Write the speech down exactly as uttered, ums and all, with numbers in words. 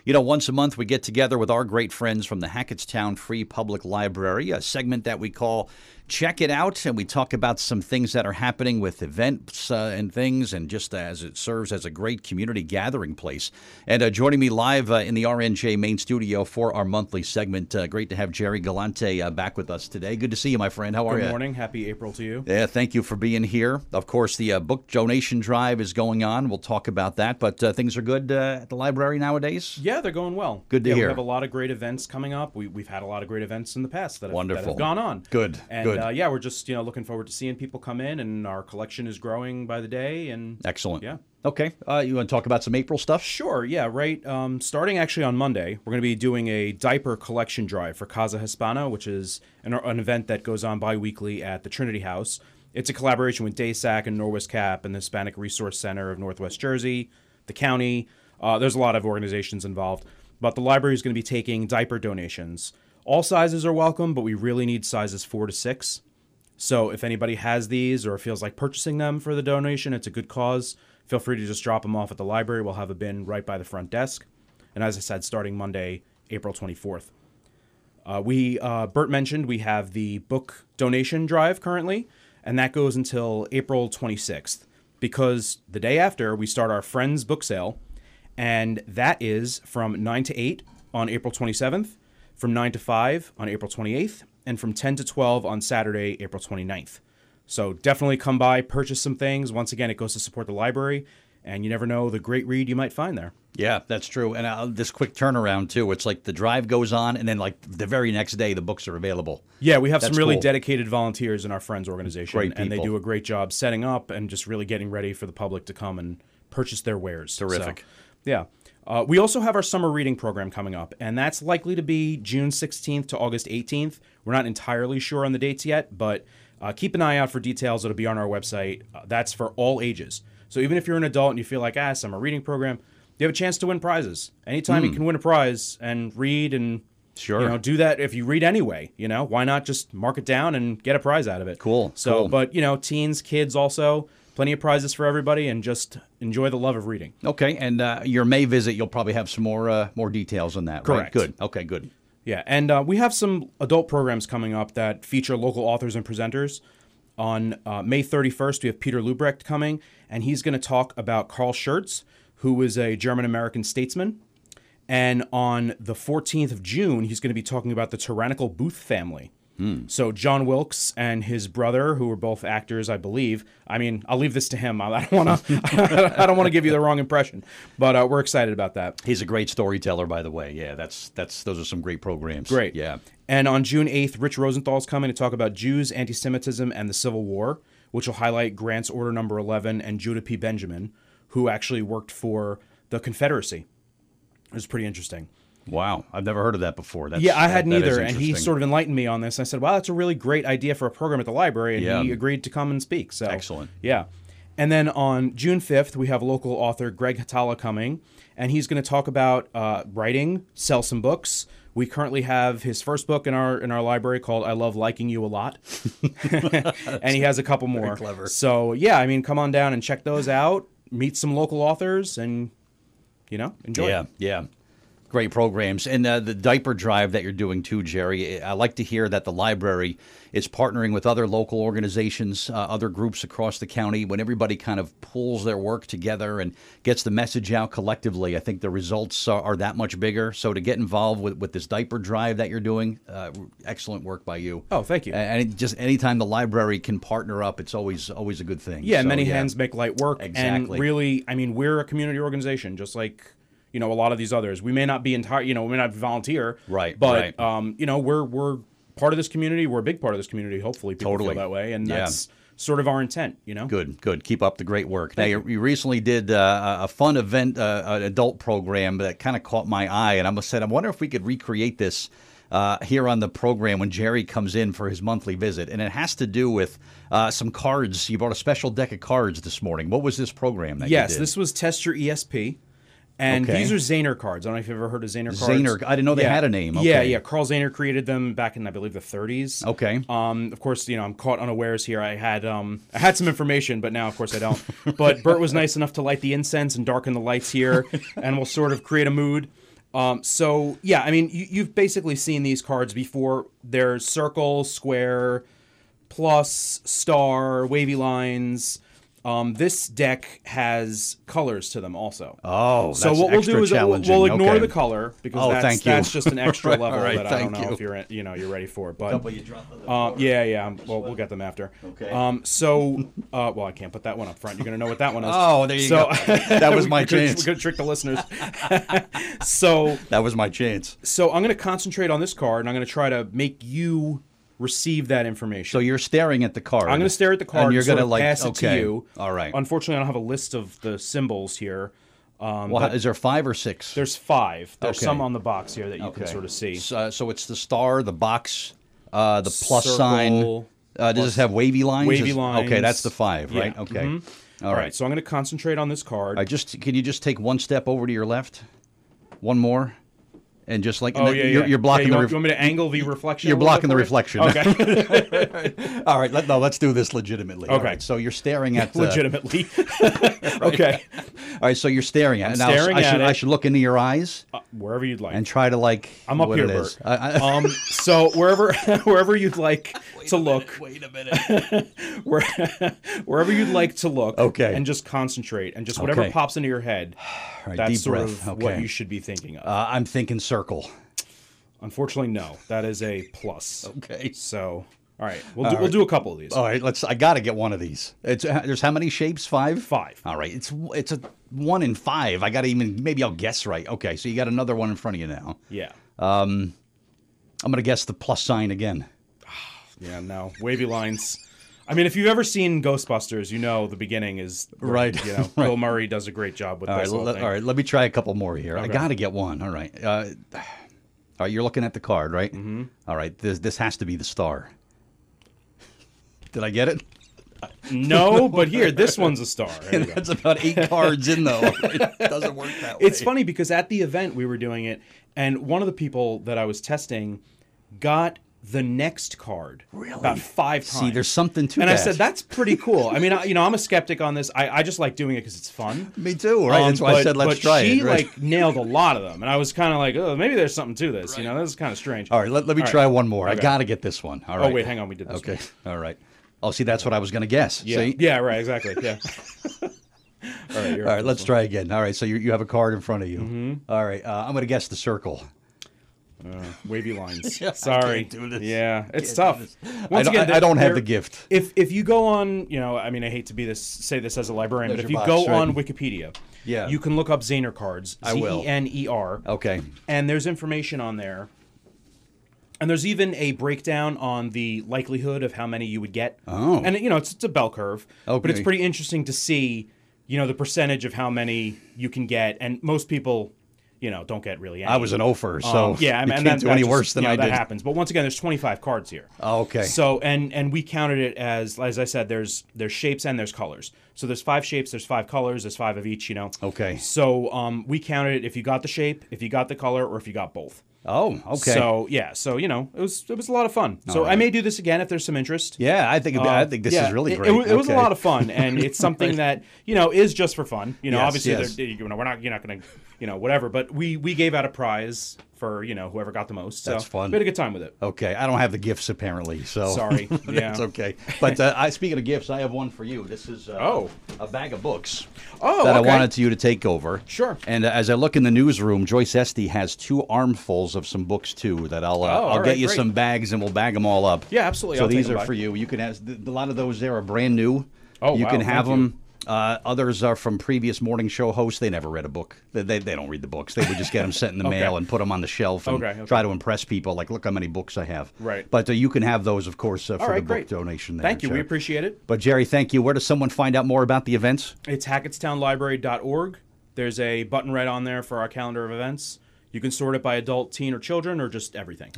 You know, once a month we get together with our great friends from the Hackettstown Free Public Library, a segment that we call Check It Out, and we talk about some things that are happening with events uh, and things, and just as it serves as a great community gathering place. And uh, joining me live uh, in the R N J main studio for our monthly segment, uh, great to have Jerry Galante uh, back with us today. Good to see you, my friend. How are you? Good morning. Happy April to you. Yeah, thank you for being here. Of course, the uh, book donation drive is going on. We'll talk about that, but uh, things are good uh, at the library nowadays? Yeah, they're going well. Good to yeah, hear. We have a lot of great events coming up. We, we've had a lot of great events in the past that have, Wonderful. that have gone on. Good, and, good. Uh, yeah, we're just you know looking forward to seeing people come in, and our collection is growing by the day. And Excellent. Yeah. Okay. Uh, you want to talk about some April stuff? Sure, yeah, right. Um, starting actually on Monday, we're going to be doing a diaper collection drive for Casa Hispana, which is an, an event that goes on bi-weekly at the Trinity House. It's a collaboration with DASAC and Norwest Cap and the Hispanic Resource Center of Northwest Jersey, the county. Uh, there's a lot of organizations involved. But the library is going to be taking diaper donations. All sizes are welcome, but we really need sizes four to six. So if anybody has these or feels like purchasing them for the donation, it's a good cause. Feel free to just drop them off at the library. We'll have a bin right by the front desk. And as I said, starting Monday, April twenty-fourth. Uh, we, uh, Bert mentioned we have the book donation drive currently, and that goes until April twenty-sixth, because the day after we start our Friends book sale, and that is from nine to eight on April twenty-seventh, from nine to five on April twenty-eighth, and from ten to twelve on Saturday, April twenty-ninth. So definitely come by, purchase some things. Once again, it goes to support the library, and you never know the great read you might find there. Yeah, that's true. And uh, this quick turnaround, too. It's like the drive goes on, and then like the very next day, the books are available. Yeah, we have That's some really cool. dedicated volunteers in our Friends organization, Great and they people. do a great job setting up and just really getting ready for the public to come and purchase their wares. Terrific. So, yeah. Uh, we also have our summer reading program coming up, and that's likely to be June sixteenth to August eighteenth. We're not entirely sure on the dates yet, but uh, keep an eye out for details. It'll be on our website. Uh, that's for all ages. So even if you're an adult and you feel like, ah, summer reading program, you have a chance to win prizes. Anytime Mm. you can win a prize and read and Sure. you know, do that if you read anyway, you know, why not just mark it down and get a prize out of it? Cool, So, cool. but, you know, teens, kids also, plenty of prizes for everybody, and just enjoy the love of reading. Okay, and uh, your May visit, you'll probably have some more uh, more details on that, right? Correct. Good. Okay, good. Yeah, and uh, we have some adult programs coming up that feature local authors and presenters. On uh, May thirty-first, we have Peter Lubrecht coming, and he's going to talk about Carl Schurz, who was a German-American statesman. And on the fourteenth of June, he's going to be talking about the tyrannical Booth family. Hmm. So John Wilkes and his brother, who were both actors, I believe. I mean, I'll leave this to him. I don't want to. I don't want to give you the wrong impression, but uh, we're excited about that. He's a great storyteller, by the way. Yeah, that's that's those are some great programs. Great. Yeah. And on June eighth, Rich Rosenthal's coming to talk about Jews, anti-Semitism, and the Civil War, which will highlight Grant's Order Number eleven and Judah P. Benjamin, who actually worked for the Confederacy. It was pretty interesting. Wow, I've never heard of that before. That's, yeah, I that- hadn't that is either, and he interesting. sort of enlightened me on this. I said, wow, that's a really great idea for a program at the library, and Yeah. he agreed to come and speak. So Excellent. Yeah. And then on June fifth, we have local author Greg Hatala coming, and he's going to talk about uh, writing, sell some books. We currently have his first book in our in our library called I Love Liking You a Lot. And he has a couple more. clever. So, yeah, I mean, come on down and check those out, meet some local authors, and, you know, enjoy. Yeah, yeah. Great programs. And uh, the diaper drive that you're doing too, Jerry, I like to hear that the library is partnering with other local organizations, uh, other groups across the county. When everybody kind of pulls their work together and gets the message out collectively, I think the results are, are that much bigger. So to get involved with, with this diaper drive that you're doing, uh, excellent work by you. Oh, thank you. And it just anytime the library can partner up, it's always always a good thing. Yeah, So, many hands make light work. Exactly. And really, I mean, we're a community organization, just like, you know, a lot of these others. We may not be entire, you know, we may not volunteer. Right, But, right. um, you know, we're we're part of this community. We're a big part of this community. Hopefully people Totally. feel that way. And Yeah. that's sort of our intent, you know? Good, good. Keep up the great work. Now, Thank you, you recently did uh, a fun event, uh, an adult program that kind of caught my eye, and I must say, I wonder if we could recreate this uh, here on the program when Jerry comes in for his monthly visit. And it has to do with uh, some cards. You brought a special deck of cards this morning. What was this program that Yes, you did? this was Test Your E S P. And Okay. these are Zahner cards. I don't know if you've ever heard of Zahner cards. Zahner. I didn't know they Yeah. had a name. Yeah, Okay. yeah. Carl Zahner created them back in, I believe, the thirties. Okay. Um, of course, you know, I'm caught unawares here. I had um, I had some information, but now, of course, I don't. But Bert was nice enough to light the incense and darken the lights here, and we'll sort of create a mood. Um, so yeah, I mean, you, you've basically seen these cards before. There's circle, square, plus, star, wavy lines. Um, this deck has colors to them also. Oh, that's so what we'll extra do is we'll, challenging. we'll ignore okay. the color because Oh, that's, thank you. that's just an extra Right, level all right, that I don't thank know you. if you're you know you're ready for. But Couple you dropped on the uh, floor. yeah, yeah. I'm- Well, we'll get them after. Okay. Um, so uh, well, I can't put that one up front. You're gonna know what that one is. Oh, there you so, go. That was we- my we could- chance. We could trick the listeners. so That was my chance. so I'm gonna concentrate on this card and I'm gonna try to make you receive that information. So you're staring at the card. I'm going to stare at the card and you're going gonna to like pass it okay. to you. All right. Unfortunately, I don't have a list of the symbols here. Um, Well, but is there five or six? there's five. There's Okay. some on the box here that you can Okay. sort of see. So, so it's the star, the box, uh, the plus Circle, sign. Uh, does plus- this have wavy lines? wavy Is- lines. Okay, that's the five, Yeah, right? Okay. mhm. All All right. right, so I'm going to concentrate on this card. I just can you just take one step over to your left, one more, and just like oh, and yeah, you're, yeah. you're blocking yeah, you the. want, Ref- you want me to angle the reflection? You're a little bit blocking the for you? reflection. Okay. All right, let, no, let's do this legitimately. All Okay. right, so you're staring at. Uh, Legitimately. Okay. All right, so you're staring at. I'm it. Now, staring I at should it. I should look into your eyes Uh, wherever you'd like. and try to like. I'm up what here, it is. Bert. I, I, um, so wherever wherever you'd like to look, Wait a minute. where, wherever you'd like to look, Okay. and just concentrate, and just whatever Okay. pops into your head, All right, that's deep sort breath. of okay. what you should be thinking of. Uh, I'm thinking circle. Unfortunately, no, that is a plus. Okay. So, all right, we'll do, All we'll right. do a couple of these. All right, let's. I got to get one of these. It's uh, there's how many shapes? Five. Five. All right, it's it's a one in five. I got to even maybe I'll guess right. Okay, so you got another one in front of you now. Yeah. I'm gonna guess the plus sign again. Yeah. No wavy lines. I mean, if you've ever seen Ghostbusters, you know the beginning is Right. You know, Bill Murray does a great job with All right, this whole let, thing. all right. Let me try a couple more here. I Okay. got to get one. All right. Uh, all right, you're looking at the card, right? Mm-hmm. All right, this this has to be the star. Did I get it? No, but here, this one's a star. There you go. That's about eight cards in though. It doesn't work that way. It's funny because at the event we were doing it, and one of the people that I was testing got the next card Really? about five times. See, there's something to and that. I said that's pretty cool. I mean, I, you know, I'm a skeptic on this. I, I just like doing it because it's fun. Me too, right? Um, That's why I but- said let's but try she it. Right? like nailed a lot of them, and I was kind of like, oh, maybe there's something to this. You know, this is kind of strange. All right, let, let me All right. try one more. I Okay. got to get this one. All Oh right. wait, hang on, we did this. Okay. one. All right. Oh, see, that's what I was going to guess. Yeah. See? Yeah. Right. Exactly. Yeah. All right. You're All up right, for let's this try again. All right, so you, you have a card in front of you. Mm-hmm. All right, uh, I'm going to guess the circle. one. Uh, wavy lines. Yeah, I Sorry. can't do this. Yeah, it's Can't tough. do this. I Once don't, again, I, I don't have there- the gift. If if you go on, you know, I mean, I hate to be this say this as a librarian, There's but if your you box, go right? on Wikipedia, Yeah. you can look up Zener cards. I will. Z E N E R. Okay. And there's information on there. And there's even a breakdown on the likelihood of how many you would get. Oh. And you know, it's, it's a bell curve. But it's Okay. pretty interesting to see, you know, the percentage of how many you can get. And most people, you know, don't get really any. I was an offer, so Um, yeah, I you mean, can't that, do that any just- worse than you know, I that did. happens. But once again, there's twenty-five cards here. Oh, okay. So and and we counted it as as I said, there's there's shapes and there's colors. So there's five shapes, there's five colors, there's five of each. You know. Okay. So um, we counted it if you got the shape, if you got the color, or if you got both. Oh, okay. So yeah, so you know, it was it was a lot of fun. So I may do this again if there's some interest. yeah, I think it'd be- I think this Uh, Yeah, is really it- great. It, wa- it was a Okay. lot of fun, and it's something that you know is just for fun. You know, Yes, obviously, yes. they're- you know, we're not you're not going to you know whatever, but we we gave out a prize for you know whoever got the most. So That's fun. We had a good time with it. Okay, I don't have the gifts apparently, so Sorry. Yeah. that's okay. But uh, I, speaking of gifts, I have one for you. This is uh, Oh. a bag of books Oh, that okay. I wanted you to take over. Sure. And uh, as I look in the newsroom, Joyce Esty has two armfuls of some books too. That I'll uh, Oh, I'll all get right, you great. some bags and we'll bag them all up. Yeah, absolutely. So I'll take these them are by. for you. You can have a lot of those. There are brand new. Oh, you wow, can have thank you. them. Uh, others are from previous morning show hosts. They never read a book. They, they, they don't read the books. They would just get them sent in the Okay. mail and put them on the shelf and Okay, okay. try to impress people. Like, look how many books I have. Right. But uh, you can have those, of course, uh, for All right, the book great. donation. There, Thank you. We Jerry. appreciate it. But Jerry, thank you. Where does someone find out more about the events? It's hackettstown library dot org. There's a button right on there for our calendar of events. You can sort it by adult, teen, or children, or just everything.